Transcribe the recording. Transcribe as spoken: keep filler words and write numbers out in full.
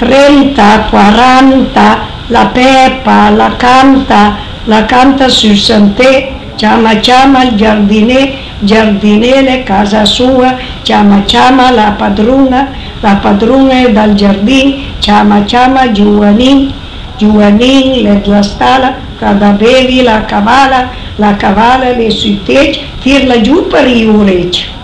trenta, quaranta, la Peppa, la canta, la canta sul Sant'E, chiama chiama il giardiniere, giardiniere casa sua, chiama chiama la padrona, la padrona dal giardino, chiama chiama Giovannin, Giovannin la stalla, cada bevi la cavala, la cavala le sui teci, tirla giù per i orecchi.